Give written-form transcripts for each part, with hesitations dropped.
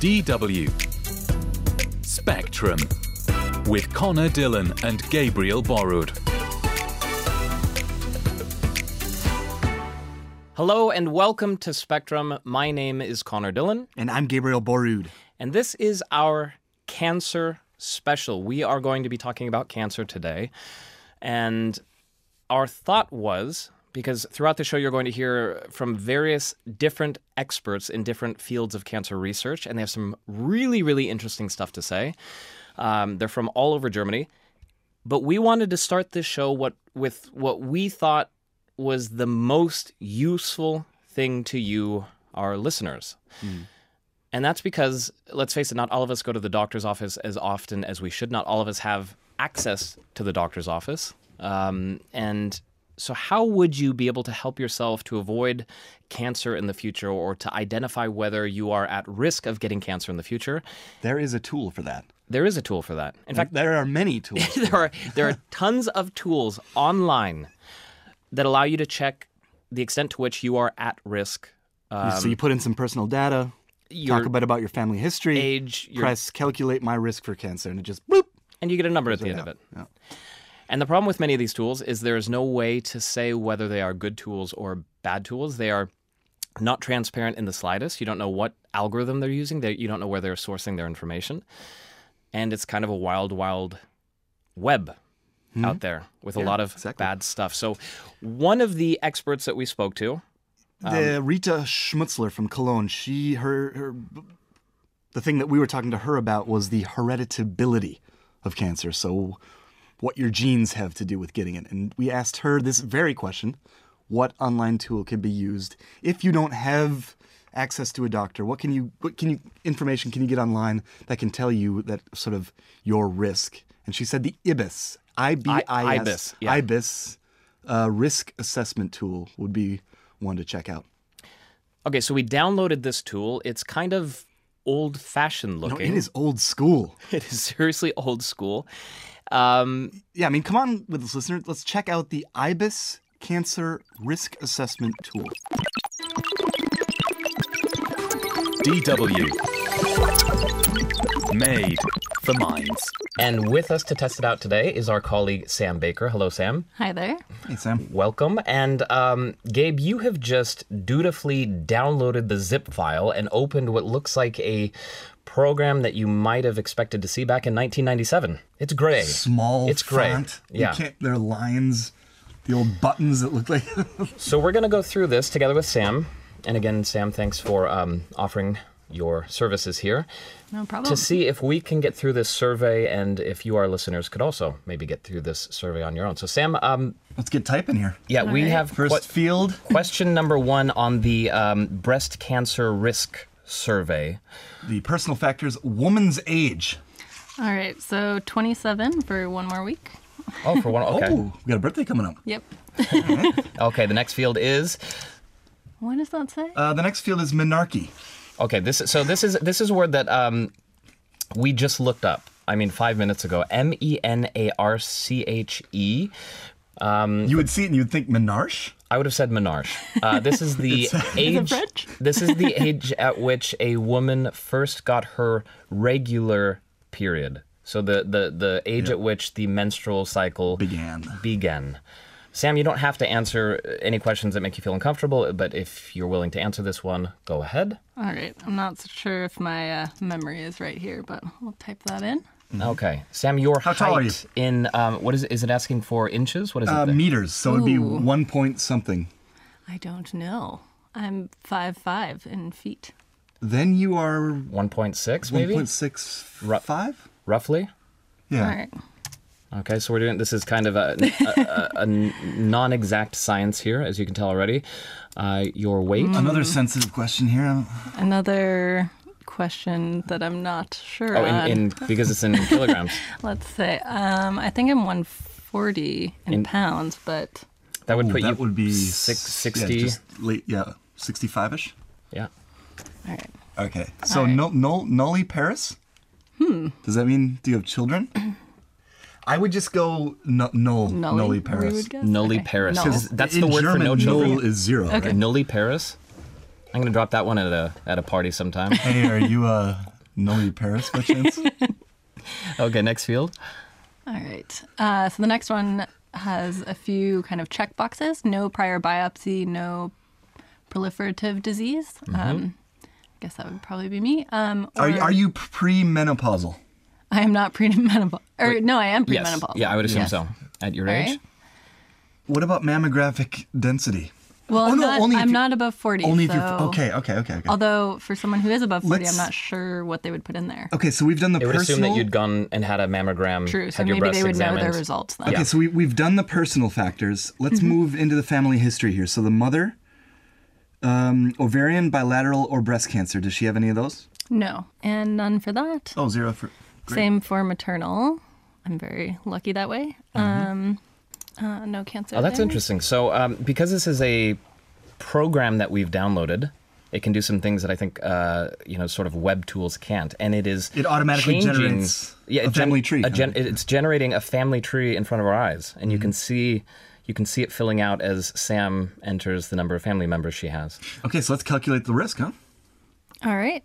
DW Spectrum with Connor Dillon and Gabriel Borrud. Hello and welcome to Spectrum. My name is Connor Dillon. And I'm Gabriel Borrud. And this is our cancer special. We are going to be talking about cancer today. And our thought was, because throughout the show you're going to hear from various different experts in different fields of cancer research, and they have some really, really interesting stuff to say. They're from all over Germany. But we wanted to start this show with what we thought was the most useful thing to you, our listeners. And that's because, let's face it, not all of us go to the doctor's office as often as we should. Not all of us have access to the doctor's office. And so how would you be able to help yourself to avoid cancer in the future or to identify whether you are at risk of getting cancer in the future? There is a tool for that. There is a tool for that. In fact, there are many tools. there are tons of tools online that allow you to check the extent to which you are at risk. So you put in some personal data, talk a bit about your family history, age, press calculate my risk for cancer, and it just boop. And you get a number at the end of it. Yeah. And the problem with many of these tools is there is no way to say whether they are good tools or bad tools. They are not transparent in the slightest. You don't know what algorithm they're using. You don't know where they're sourcing their information. And it's kind of a wild, wild web out there with a lot of bad stuff. So one of the experts that we spoke to... the Rita Schmutzler from Cologne, the thing that we were talking to her about was the hereditability of cancer. So what your genes have to do with getting it. And we asked her this very question: what online tool can be used if you don't have access to a doctor? What information can you get online that can tell you that sort of your risk? And she said the IBIS, IBIS risk assessment tool would be one to check out. Okay, so we downloaded this tool. It's kind of old-fashioned looking. No, it is old school. It is seriously old school. Come on with this, listener. Let's check out the IBIS Cancer Risk Assessment Tool. DW Made for Minds. And with us to test it out today is our colleague Sam Baker. Hello, Sam. Hi there. Hey, Sam. Welcome. And Gabe, you have just dutifully downloaded the zip file and opened what looks like a program that you might have expected to see back in 1997. It's gray. Small it's gray. Font. Yeah. There are lines, the old buttons that look like... So we're going to go through this together with Sam. And again, Sam, thanks for offering your services here. No problem. To see if we can get through this survey and if you, our listeners, could also maybe get through this survey on your own. So, Sam... let's get typing here. Yeah, we have... First field. Question number 1 on the breast cancer risk survey. The personal factors, woman's age. All right, so 27 for one more week. Oh, for one... Okay. Oh, we got a birthday coming up. Yep. Okay, the next field is... What does that say? The next field is menarche. Okay, this is a word that we just looked up. 5 minutes ago. menarche. You would see it and you'd think menarche? I would have said menarche. This is the age. French? This is the age at which a woman first got her regular period. So the age at which the menstrual cycle began. Sam, you don't have to answer any questions that make you feel uncomfortable, but if you're willing to answer this one, go ahead. All right, I'm not so sure if my memory is right here, but we'll type that in. Okay. Sam, your How tall are you? in, what is it? Is it asking for inches? What is it? Meters, so it'd be 1 point something. I don't know. I'm 5'5" in feet. Then you are 1.6 maybe? 1.65? Roughly? Yeah. All right. Okay, so this is kind of a non-exact science here, as you can tell already. Your weight? Another sensitive question here. Another question that I'm not sure on. Because it's in kilograms. Let's say, I think I'm 140 in pounds, but... That would put you... That would be... 60... 65-ish? Yeah. All right. Okay, so All right. nulliparous? Does that mean, do you have children? I would just go nulliparous. Nulliparous. Okay. That's the word for no children. Null is 0. Okay. Nulliparous. I'm going to drop that one at a party sometime. Hey, are you Nulliparous by chance? Okay, next field. All right. So the next one has a few kind of check boxes. No prior biopsy, no proliferative disease. I guess that would probably be me. Are you premenopausal? I am not premenopausal. No, I am Yes. premenopausal. Yeah, I would assume Yes. so. At your All age? right. What about mammographic density? Well, Oh, I'm, no, not, only if I'm you- not above 40. Only if so, you're... Okay. Although for someone who is above 40, Let's- I'm not sure what they would put in there. Okay, so we've done the It would assume personal... that you'd gone and had a mammogram, True. So had your maybe breasts they would know examined. their results then. Okay, so we've done the personal factors. Let's move into the family history here. So the mother, ovarian, bilateral, or breast cancer. Does she have any of those? No. And none for that. Oh, 0 for... Great. Same for maternal. I'm very lucky that way. No cancer. Oh, that's there. interesting. So because this is a program that we've downloaded, it can do some things that I think, sort of web tools can't. And it is It automatically changing- generates a it family tree. It's generating a family tree in front of our eyes. And you can see it filling out as Sam enters the number of family members she has. Okay, so let's calculate the risk, huh? All right.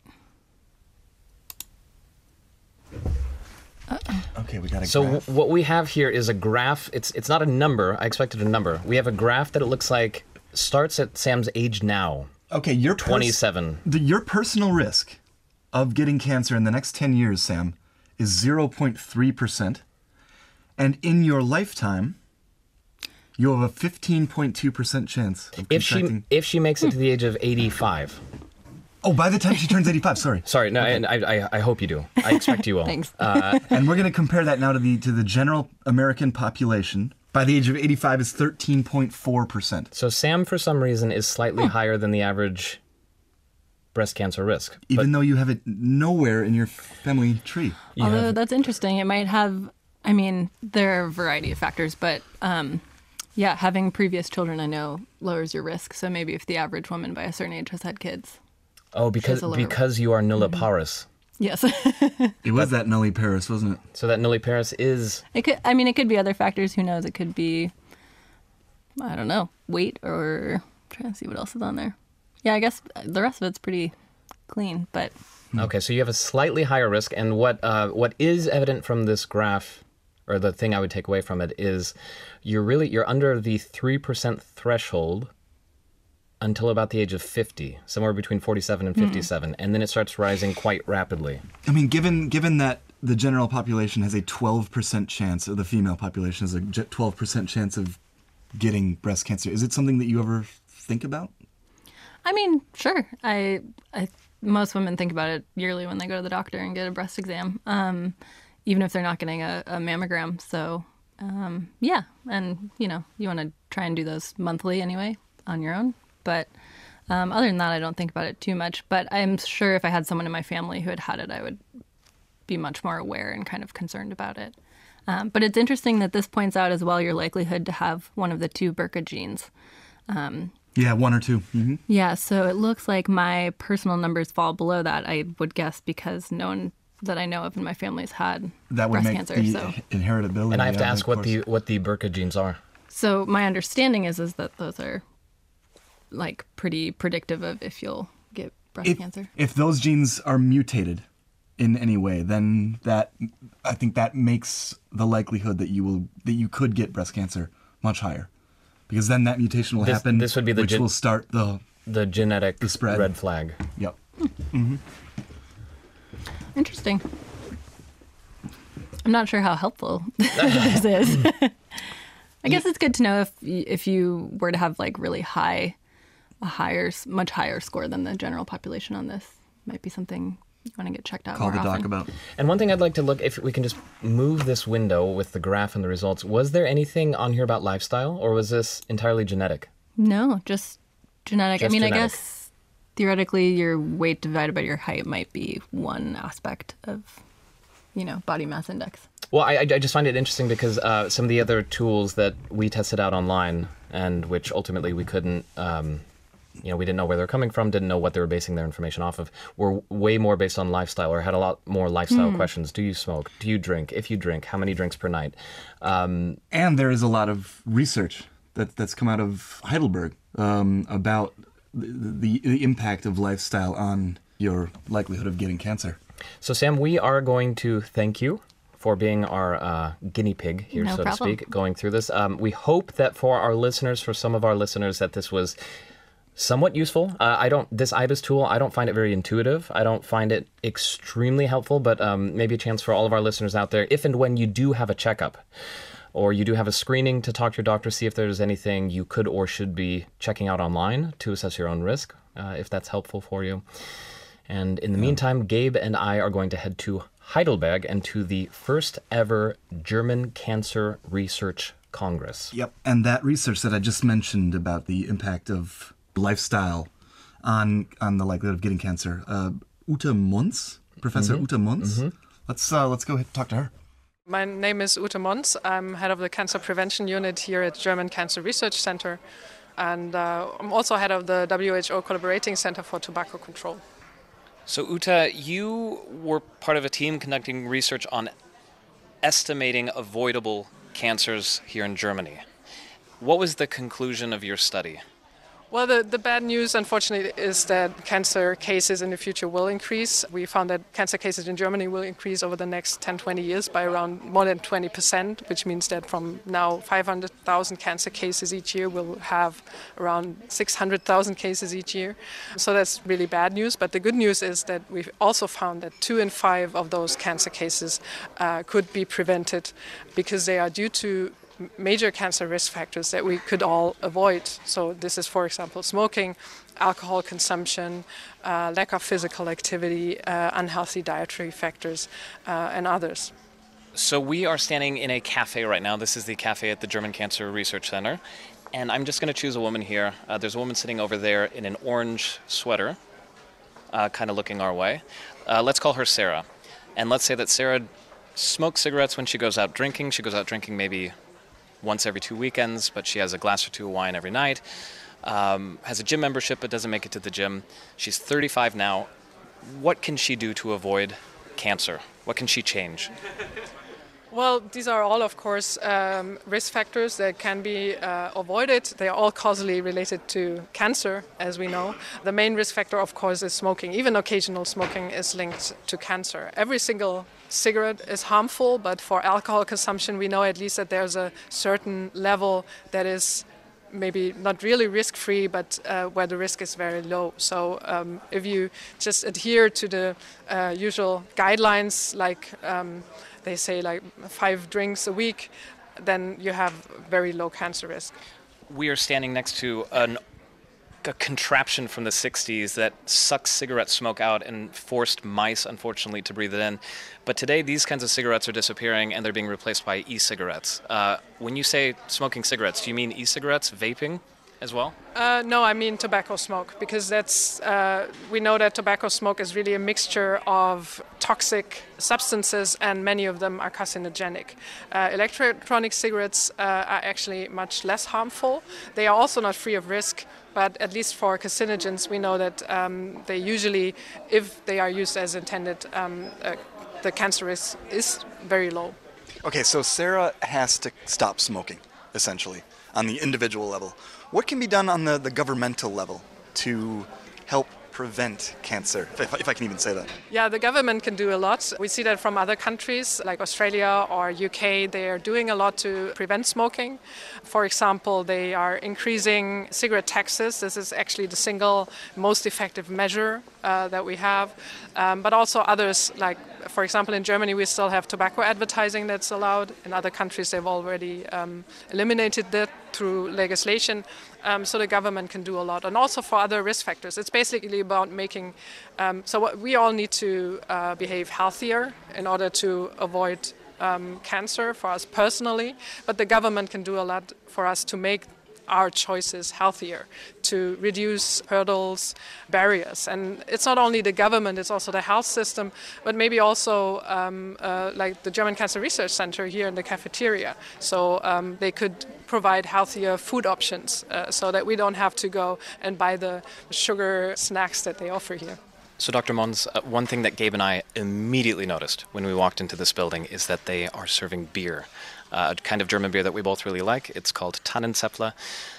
Okay, we got a So graph. what we have here is a graph. It's not a number. I expected a number. We have a graph that it looks like starts at Sam's age now, Okay, your 27. Your personal risk of getting cancer in the next 10 years, Sam, is 0.3%. And in your lifetime, you have a 15.2% chance of contracting... If she makes it to the age of 85. Oh, by the time she turns 85, sorry. Sorry, no, and I hope you do. I expect you will. Thanks. And we're going to compare that now to the general American population. By the age of 85 is 13.4%. So Sam, for some reason, is slightly higher than the average breast cancer risk. Even though you have it nowhere in your family tree. Although that's interesting. It might have, I mean, there are a variety of factors, but having previous children, I know, lowers your risk. So maybe if the average woman by a certain age has had kids. Oh, She's a lower- because you are nulliparous. Yes. It was that nulliparous, wasn't it? So that nulliparous is... It could be other factors. Who knows? It could be, I don't know, weight or I'm trying to see what else is on there. Yeah, I guess the rest of it's pretty clean, but Okay, so you have a slightly higher risk, and what is evident from this graph, or the thing I would take away from it, is you're under the 3% threshold until about the age of 50, somewhere between 47 and 57, and then it starts rising quite rapidly. I mean, given that the general population has a 12% chance, or the female population has a 12% chance of getting breast cancer, is it something that you ever think about? I mean, sure. I most women think about it yearly when they go to the doctor and get a breast exam, even if they're not getting a mammogram. So, yeah, and you want to try and do those monthly anyway on your own. But other than that, I don't think about it too much. But I'm sure if I had someone in my family who had it, I would be much more aware and kind of concerned about it. But it's interesting that this points out as well your likelihood to have one of the two BRCA genes. Yeah, 1 or 2. Mm-hmm. Yeah, so it looks like my personal numbers fall below that, I would guess, because no one that I know of in my family's had That would breast make cancer. the So inheritability. And I have to yeah, ask of what course. the BRCA genes are. So my understanding is that those are like pretty predictive of if you'll get breast cancer. If those genes are mutated in any way, then I think that makes the likelihood that you could get breast cancer much higher, because then that mutation will happen. This would be the which will start the genetic spread. red flag. Yep. Interesting. I'm not sure how helpful this is. I guess it's good to know if you were to have like really much higher score than the general population on this. Might be something you want to get checked out Call more the doc often. about. And one thing I'd like to look, if we can just move this window with the graph and the results, was there anything on here about lifestyle, or was this entirely genetic? No, just genetic. Just I mean, genetic. I guess theoretically your weight divided by your height might be one aspect of, body mass index. Well, I just find it interesting because some of the other tools that we tested out online, and which ultimately we couldn't, we didn't know where they're coming from, didn't know what they were basing their information off of, were way more based on lifestyle, or had a lot more lifestyle questions. Do you smoke? Do you drink? If you drink, how many drinks per night? And there is a lot of research that's come out of Heidelberg about the impact of lifestyle on your likelihood of getting cancer. So, Sam, we are going to thank you for being our guinea pig here, No so problem. to speak, going through this. We hope that for some of our listeners, that this was somewhat useful. This IBIS tool, I don't find it very intuitive. I don't find it extremely helpful, but maybe a chance for all of our listeners out there, if and when you do have a checkup, or you do have a screening to talk to your doctor, see if there's anything you could or should be checking out online to assess your own risk, if that's helpful for you. And in the meantime, Gabe and I are going to head to Heidelberg and to the first ever German Cancer Research Congress. Yep. And that research that I just mentioned about the impact of lifestyle on the likelihood of getting cancer, Ute Mons, Professor Ute Mons. Let's go ahead and talk to her. My name is Ute Mons. I'm head of the Cancer Prevention Unit here at German Cancer Research Center. And I'm also head of the WHO Collaborating Center for Tobacco Control. So, Ute, you were part of a team conducting research on estimating avoidable cancers here in Germany. What was the conclusion of your study? Well, the bad news, unfortunately, is that cancer cases in the future will increase. We found that cancer cases in Germany will increase over the next 10, 20 years by around more than 20%, which means that from now 500,000 cancer cases each year, we'll have around 600,000 cases each year. So that's really bad news. But the good news is that we've also found that 2 in 5 of those cancer cases could be prevented because they are due to major cancer risk factors that we could all avoid. So this is, for example, smoking, alcohol consumption, lack of physical activity, unhealthy dietary factors, and others. So we are standing in a cafe right now. This is the cafe at the German Cancer Research Center. And I'm just going to choose a woman here. There's a woman sitting over there in an orange sweater, kind of looking our way. Let's call her Sarah. And let's say that Sarah smokes cigarettes when she goes out drinking. She goes out drinking maybe once every 2 weekends, but she has a glass or two of wine every night, has a gym membership but doesn't make it to the gym. She's 35 now. What can she do to avoid cancer? What can she change? Well, these are all, of course, risk factors that can be avoided. They are all causally related to cancer, as we know. The main risk factor, of course, is smoking. Even occasional smoking is linked to cancer. Every single cigarette is harmful, but for alcohol consumption, we know at least that there's a certain level that is maybe not really risk-free, but where the risk is very low. So if you just adhere to the usual guidelines, like they say like 5 drinks a week, then you have very low cancer risk. We are standing next to a contraption from the 60s that sucks cigarette smoke out and forced mice, unfortunately, to breathe it in. But today, these kinds of cigarettes are disappearing and they're being replaced by e-cigarettes. When you say smoking cigarettes, do you mean e-cigarettes, vaping as well? No, I mean tobacco smoke, because that's we know that tobacco smoke is really a mixture of toxic substances, and many of them are carcinogenic. Electronic cigarettes are actually much less harmful. They are also not free of risk, but at least for carcinogens, we know that they usually, if they are used as intended, the cancer risk is very low. Okay, so Sarah has to stop smoking, essentially, on the individual level. What can be done on the governmental level to help prevent cancer, if I can even say that? Yeah, the government can do a lot. We see that from other countries like Australia or UK. They are doing a lot to prevent smoking. For example, they are increasing cigarette taxes. This is actually the single most effective measure that we have. But also others, like, for example, in Germany, we still have tobacco advertising that's allowed. In other countries, they've already eliminated that through legislation. So the government can do a lot. And also for other risk factors. It's basically about making... we all need to behave healthier in order to avoid cancer for us personally. But the government can do a lot for us to make our choices healthier, to reduce hurdles, barriers. And it's not only the government, it's also the health system, but maybe also like the German Cancer Research Center here in the cafeteria. So they could provide healthier food options so that we don't have to go and buy the sugar snacks that they offer here. So, Dr. Mons, one thing that Gabe and I immediately noticed when we walked into this building is that they are serving beer, a kind of German beer that we both really like. It's called Tannenzäpfle.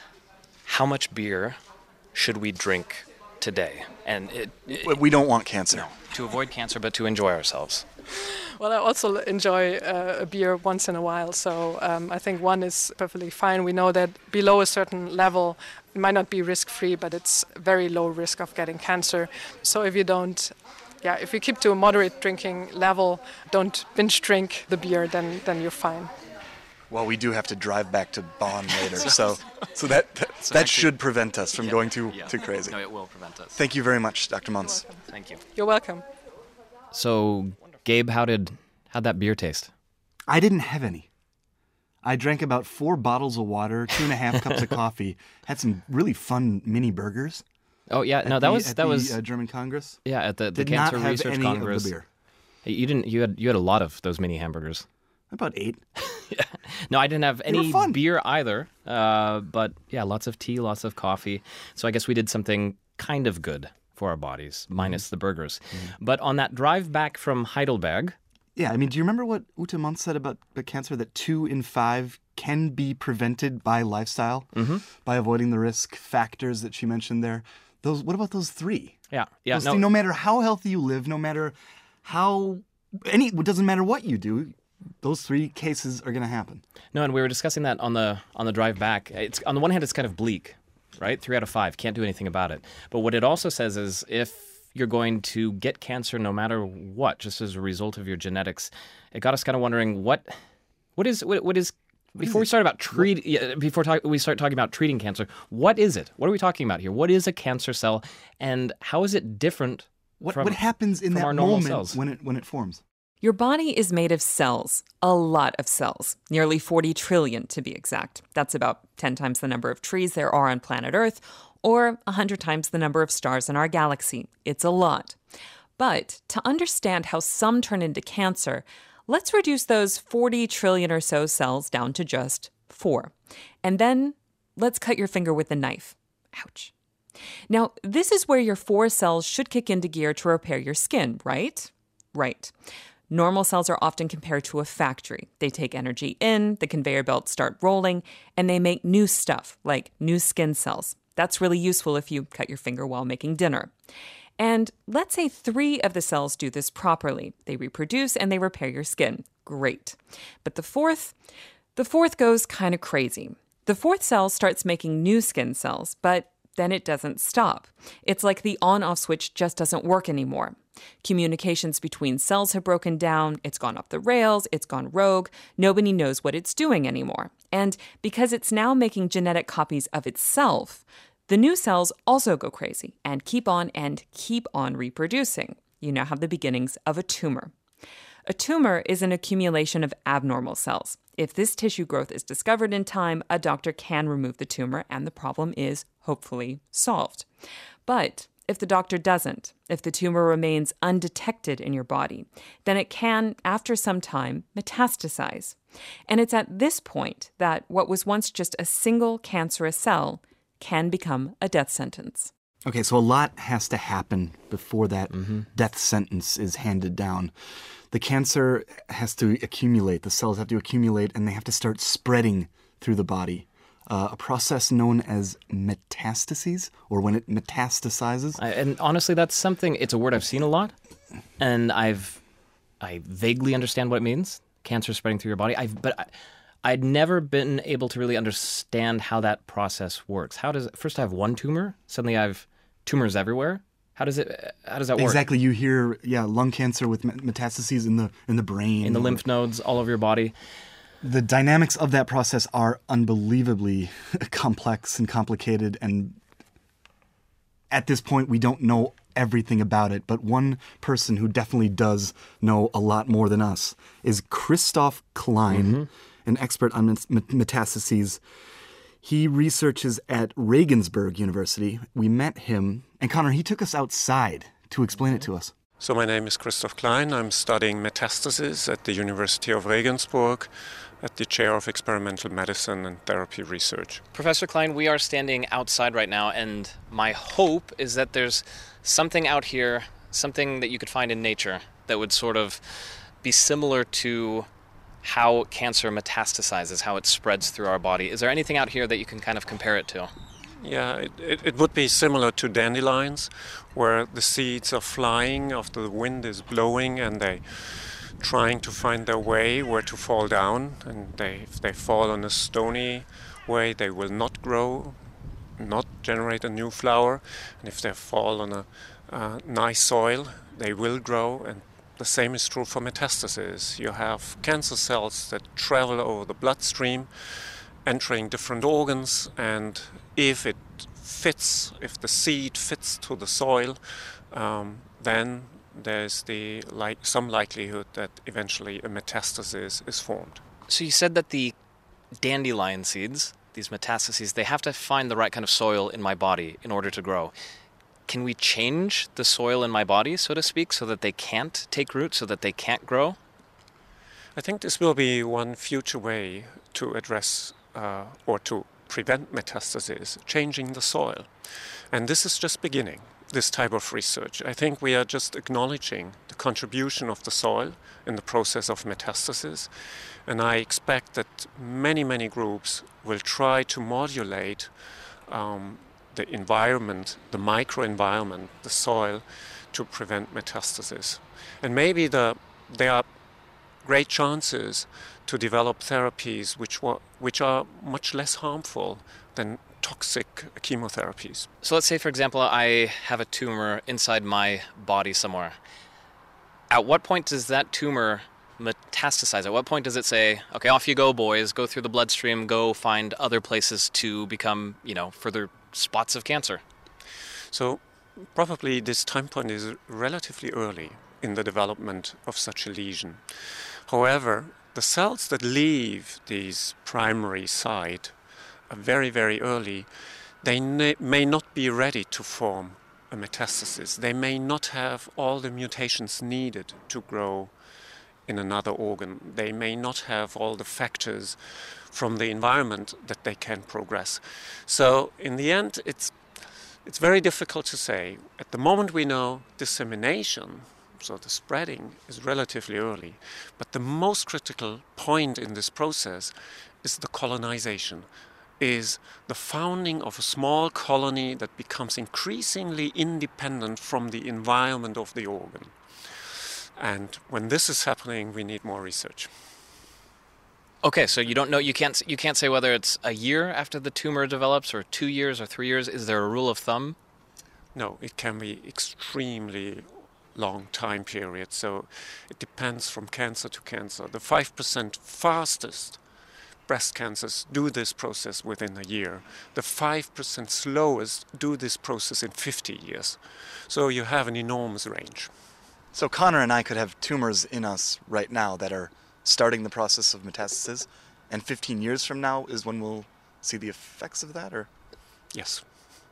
How much beer should we drink today? And We don't want cancer. No, to avoid cancer, but to enjoy ourselves? Well, I also enjoy a beer once in a while, so I think one is perfectly fine. We know that below a certain level, it might not be risk-free, but it's very low risk of getting cancer. So if you keep to a moderate drinking level, don't binge drink the beer, then you're fine. Well, we do have to drive back to Bonn later, so that should prevent us from going too crazy. No, it will prevent us. Thank you very much, Dr. Mons. Thank you. You're welcome. So, Gabe, how'd that beer taste? I didn't have any. I drank about 4 bottles of water, 2.5 cups of coffee, had some really fun mini burgers. Oh yeah, no, that was German Congress. Yeah, at the Did Cancer not have Research any Congress. of the beer. Hey, you had a lot of those mini hamburgers. About 8. No, I didn't have They were any fun. beer either. But yeah, lots of tea, lots of coffee. So I guess we did something kind of good for our bodies, minus the burgers. But on that drive back from Heidelberg, Yeah, I mean, do you remember what Ute Mons said about cancer? That 2 in 5 can be prevented by lifestyle, by avoiding the risk factors that she mentioned there. What about those 3? yeah, No matter how healthy you live, no matter it doesn't matter what you do, those 3 cases are going to happen. No, and we were discussing that on the drive back. It's on the one hand, it's kind of bleak, right? 3 out of 5 can't do anything about it. But what it also says is if you're going to get cancer no matter what, just as a result of your genetics, it got us kind of wondering what is before we start talking about treating cancer, what is it? What are we talking about here? What is a cancer cell, and how is it different? What happens in from that our normal moment cells? when it forms? Your body is made of cells, a lot of cells, nearly 40 trillion to be exact. That's about 10 times the number of trees there are on planet Earth, or 100 times the number of stars in our galaxy. It's a lot. But to understand how some turn into cancer, let's reduce those 40 trillion or so cells down to just 4. And then let's cut your finger with a knife. Ouch. Now, this is where your 4 cells should kick into gear to repair your skin, right? Right. Normal cells are often compared to a factory. They take energy in, the conveyor belts start rolling, and they make new stuff, like new skin cells. That's really useful if you cut your finger while making dinner. And let's say 3 of the cells do this properly. They reproduce and they repair your skin. Great. But the fourth goes kind of crazy. The 4th cell starts making new skin cells, but then it doesn't stop. It's like the on-off switch just doesn't work anymore. Communications between cells have broken down, it's gone off the rails, it's gone rogue, nobody knows what it's doing anymore. And because it's now making genetic copies of itself, the new cells also go crazy and keep on reproducing. You now have the beginnings of a tumor. A tumor is an accumulation of abnormal cells. If this tissue growth is discovered in time, a doctor can remove the tumor and the problem is hopefully solved. But if the doctor doesn't, if the tumor remains undetected in your body, then it can, after some time, metastasize. And it's at this point that what was once just a single cancerous cell can become a death sentence. Okay, so a lot has to happen before that death sentence is handed down. The cancer has to accumulate, the cells have to accumulate, and they have to start spreading through the body. A process known as metastases, or when it metastasizes. And honestly, that's something, it's a word I've seen a lot, and I vaguely understand what it means, cancer spreading through your body, but I'd never been able to really understand how that process works. First I have one tumor, suddenly I have tumors everywhere. How does that work? Exactly, you hear, lung cancer with metastases in the brain. In the lymph nodes all over your body. The dynamics of that process are unbelievably complex and complicated, and at this point we don't know everything about it, but one person who definitely does know a lot more than us is Christoph Klein, an expert on metastases. He researches at Regensburg University. We met him, and Connor, he took us outside to explain it to us. So my name is Christoph Klein. I'm studying metastases at the University of Regensburg at the Chair of Experimental Medicine and Therapy Research. Professor Klein, we are standing outside right now, and my hope is that there's something out here, something that you could find in nature that would sort of be similar to how cancer metastasizes, how it spreads through our body. Is there anything out here that you can kind of compare it to? Yeah, it would be similar to dandelions, where the seeds are flying after the wind is blowing and they trying to find their way where to fall down. And if they fall on a stony way, they will not grow, not generate a new flower. And if they fall on a nice soil, they will grow. And the same is true for metastases. You have cancer cells that travel over the bloodstream, entering different organs, and if the seed fits to the soil, then there's some likelihood that eventually a metastasis is formed. So you said that the dandelion seeds, these metastases, they have to find the right kind of soil in my body in order to grow. Can we change the soil in my body, so to speak, so that they can't take root, so that they can't grow? I think this will be one future way to address or to prevent metastases, changing the soil. And this is just beginning, this type of research. I think we are just acknowledging the contribution of the soil in the process of metastasis. And I expect that many, many groups will try to modulate the environment, the microenvironment, the soil, to prevent metastasis. And maybe there are great chances to develop therapies which are much less harmful than toxic chemotherapies. So let's say, for example, I have a tumor inside my body somewhere. At what point does that tumor metastasize? At what point does it say, okay, off you go, boys, go through the bloodstream, go find other places to become, further spots of cancer? So probably this time point is relatively early in the development of such a lesion. However, the cells that leave these primary site are very, very early. They may not be ready to form a metastasis. They may not have all the mutations needed to grow in another organ. They may not have all the factors from the environment that they can progress. So in the end, it's very difficult to say. At the moment we know dissemination, so the spreading, is relatively early. But the most critical point in this process is the colonization, is the founding of a small colony that becomes increasingly independent from the environment of the organ. And when this is happening, we need more research. Okay, so you don't know, you can't say whether it's a year after the tumor develops or 2 years or 3 years. Is there a rule of thumb? No, it can be extremely long time period. So it depends from cancer to cancer. The 5% fastest breast cancers do this process within a year. The 5% slowest do this process in 50 years. So you have an enormous range. So Connor and I could have tumors in us right now that are starting the process of metastasis, and 15 years from now is when we'll see the effects of that, or? Yes.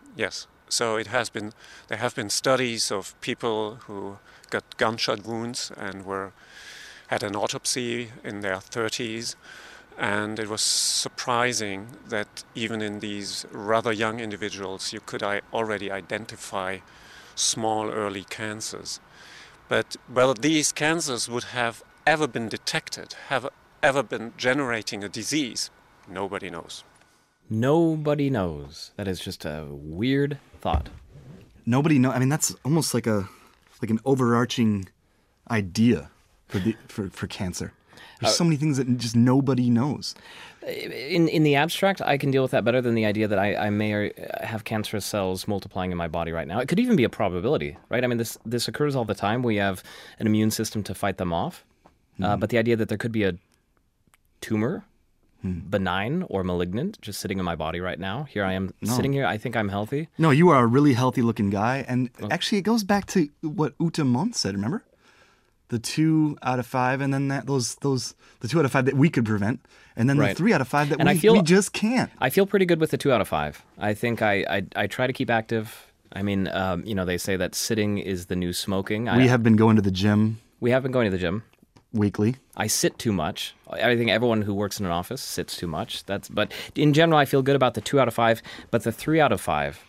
So there have been studies of people who got gunshot wounds and had an autopsy in their 30s, and it was surprising that even in these rather young individuals you could already identify small early cancers. But whether these cancers would have ever been detected, have ever been generating a disease, nobody knows. Nobody knows. That is just a weird thought. Nobody knows. I mean, that's almost like an overarching idea for cancer. There's so many things that just nobody knows. In the abstract, I can deal with that better than the idea that I may have cancerous cells multiplying in my body right now. It could even be a probability, right? I mean, this occurs all the time. We have an immune system to fight them off. But the idea that there could be a tumor, benign or malignant, just sitting in my body right now. Here I am sitting here. I think I'm healthy. No, you are a really healthy looking guy. And actually, it goes back to what Ute Mont said, remember? The 2 out of 5, and then the 2 out of 5 that we could prevent, and then the 3 out of 5 that we just can't. I feel pretty good with the 2 out of 5. I think I try to keep active. I mean, they say that sitting is the new smoking. We have been going to the gym. We have been going to the gym. Weekly. I sit too much. I think everyone who works in an office sits too much. But in general, I feel good about the 2 out of 5. But the 3 out of 5,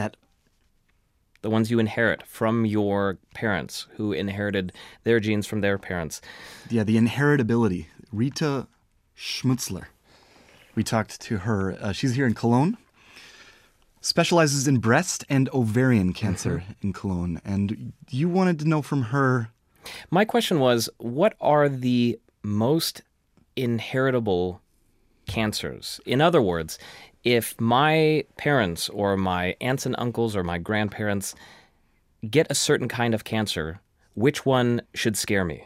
the ones you inherit from your parents who inherited their genes from their parents. Yeah, the inheritability. Rita Schmutzler. We talked to her. She's here in Cologne. specializes in breast and ovarian cancer in Cologne. And you wanted to know from her... My question was, what are the most inheritable cancers? In other words, if my parents or my aunts and uncles or my grandparents get a certain kind of cancer, which one should scare me?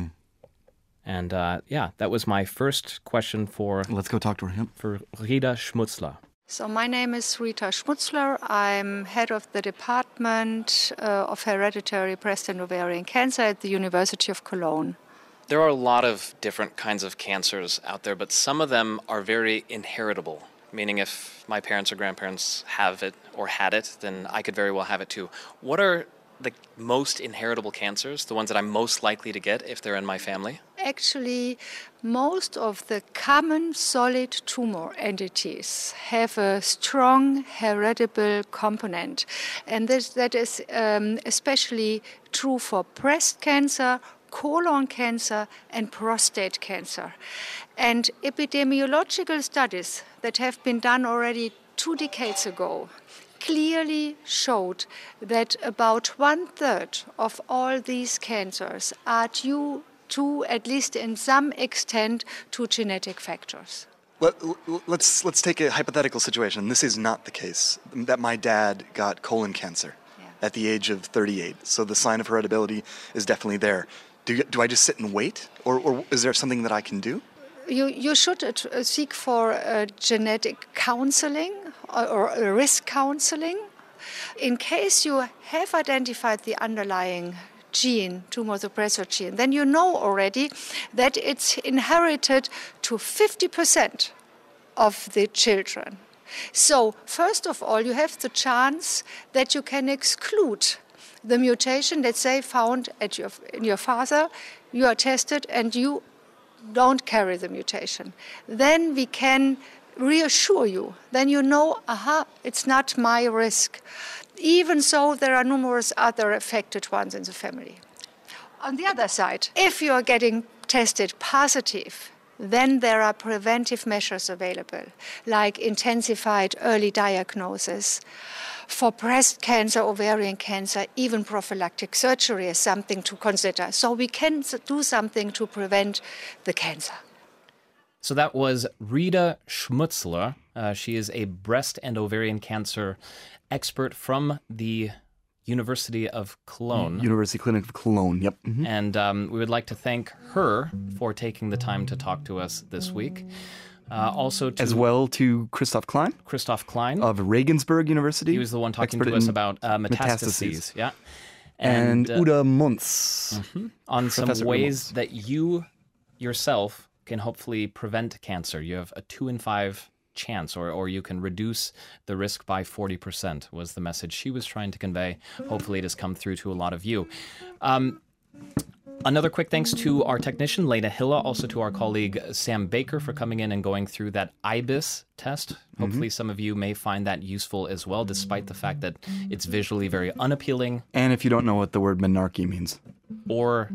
And that was my first question for... Let's go talk to her. For Rita Schmutzler. So my name is Rita Schmutzler. I'm head of the Department of Hereditary Breast and Ovarian Cancer at the University of Cologne. There are a lot of different kinds of cancers out there, but some of them are very inheritable, meaning if my parents or grandparents have it or had it, then I could very well have it too. What are the most inheritable cancers, the ones that I'm most likely to get if they're in my family? Actually, most of the common solid tumor entities have a strong heritable component. And that is especially true for breast cancer, colon cancer, and prostate cancer. And epidemiological studies that have been done already 2 decades ago clearly showed that about 1/3 of all these cancers are due to, at least in some extent, to genetic factors. Let's take a hypothetical situation. This is not the case, that my dad got colon cancer at the age of 38. So the sign of heritability is definitely there. Do I just sit and wait? Or is there something that I can do? You should seek for genetic counseling or risk counseling. In case you have identified the underlying gene, tumor suppressor gene, then you know already that it's inherited to 50% of the children. So, first of all, you have the chance that you can exclude the mutation, let's say, found in your father. You are tested and you don't carry the mutation. Then we can reassure you. Then you know, it's not my risk. Even so, there are numerous other affected ones in the family. On the other side, if you are getting tested positive, then there are preventive measures available, like intensified early diagnosis. For breast cancer, ovarian cancer, even prophylactic surgery is something to consider. So we can do something to prevent the cancer. So that was Rita Schmutzler. She is a breast and ovarian cancer expert from the University of Cologne. University Clinic of Cologne, yep. Mm-hmm. And we would like to thank her for taking the time to talk to us this week. Also to... As well to Christoph Klein. Christoph Klein. Of Regensburg University. He was the one talking to us about metastases. Yeah. And Uda Munz. Mm-hmm. On Professor some ways that you yourself can hopefully prevent cancer. You have a 2 in 5 chance, or you can reduce the risk by 40%, was the message she was trying to convey. Hopefully it has come through to a lot of you. Another quick thanks to our technician, Lena Hilla, also to our colleague, Sam Baker, for coming in and going through that IBIS test. Hopefully some of you may find that useful as well, despite the fact that it's visually very unappealing. And if you don't know what the word menarche means. Or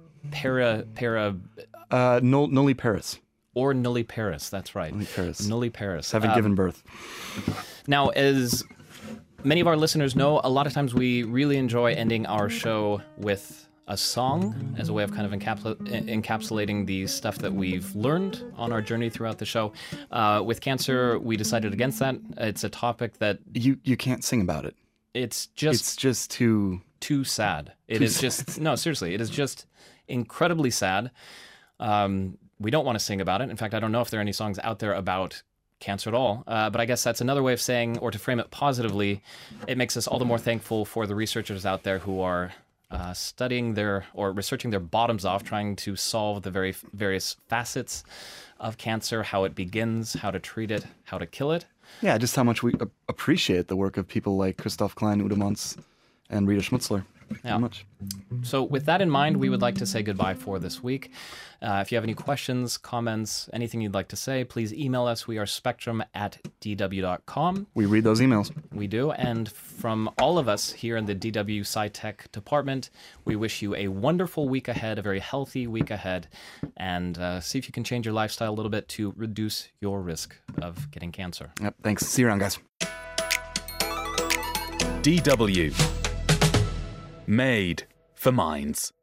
nulliparous. Or nulliparous, that's right. Nulliparous. Nulliparous. Haven't given birth. Now, as many of our listeners know, a lot of times we really enjoy ending our show with a song as a way of kind of encapsulating the stuff that we've learned on our journey throughout the show. With cancer, we decided against that. It's a topic that... You can't sing about it. It's just too sad. It is just... No, seriously. It is just incredibly sad. We don't want to sing about it. In fact, I don't know if there are any songs out there about cancer at all. But I guess that's another way of saying, or to frame it positively, it makes us all the more thankful for the researchers out there who are studying researching their bottoms off, trying to solve the very various facets of cancer, how it begins, how to treat it, how to kill it. Yeah, just how much we appreciate the work of people like Christoph Klein, Uda Munz, and Rita Schmutzler. Yeah. Much. So with that in mind, we would like to say goodbye for this week. If you have any questions, comments, anything you'd like to say, please email us. We are spectrum@dw.com. We read those emails. We do. And from all of us here in the DW SciTech department, we wish you a wonderful week ahead, a very healthy week ahead, and see if you can change your lifestyle a little bit to reduce your risk of getting cancer. Yep. Thanks. See you around, guys. DW. Made for minds.